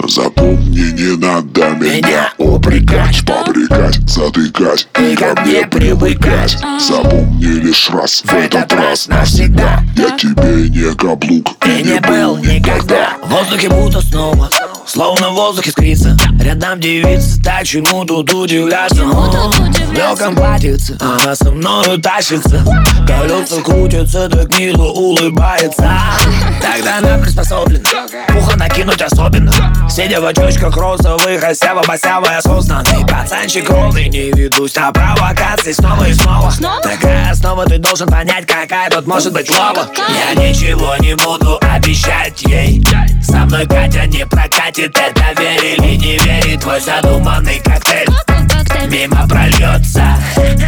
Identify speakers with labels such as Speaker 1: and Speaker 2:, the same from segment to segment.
Speaker 1: Запомни, не надо меня упрекать, попрекать, затыкать и ко мне привыкать. Запомни лишь раз, в этот раз навсегда, я тебе не каблук и не был никогда.
Speaker 2: В воздухе будто снова, словно в воздухе искрится. Рядом девица, так чему тут удивляться? В легком платьице она со мною тащится, колеса крутятся, так мило улыбается. Тогда она приспособлена, пуха накинуть особенно. Сидя в очочках розовых, осяво-босяво осознанный пацанчик ровный. Не ведусь на провокации снова и снова. Такая основа, ты должен понять, какая тут может быть лова. Я ничего не буду обещать ей, со мной Катя не прокатит. Это верь или не верь, твой задуманный коктейль мимо прольется.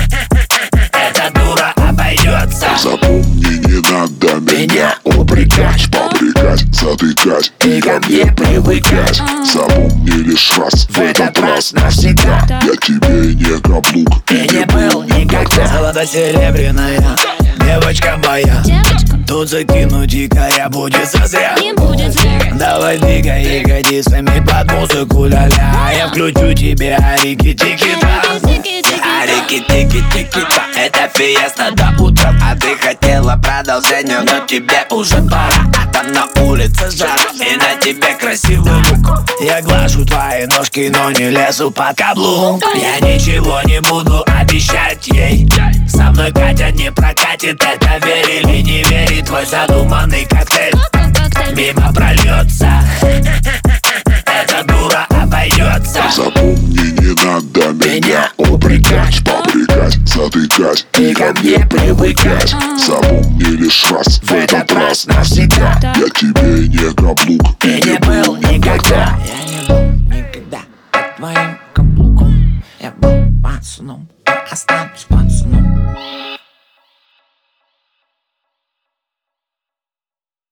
Speaker 2: Эта дура обойдется.
Speaker 1: Запомни, не надо меня упрекать, попрекать, затыкать и ко мне привыкать. Запомни лишь раз, в этот раз навсегда, я тебе не каблук и не был никогда.
Speaker 2: Золото-серебряная девочка моя, тут закинуть якоря будет зазря. Давай двигай ягодицами под музыку, ля-ля. Я включу тебе арики-тики-та. Арики-тики-тики-та. Это фиеста до утра, а ты хотела продолжения, но тебе уже пора. А там на улице жара, и на тебе красивый лук. Я глажу твои ножки, но не лезу под каблук. Я ничего не буду обещать ей, со мной Катя не прокатит. Это верь или не верь, твой задуманный коктейль мимо прольется. Эта дура обойдется.
Speaker 1: Запомни, не надо меня упрекать, попрекать, затыкать и ко мне привыкать. Запомни лишь раз, в этот раз навсегда, я тебе не каблук
Speaker 2: и не был никогда. Я не был никогда под твоим каблуком. Я был пацаном, останусь пацаном.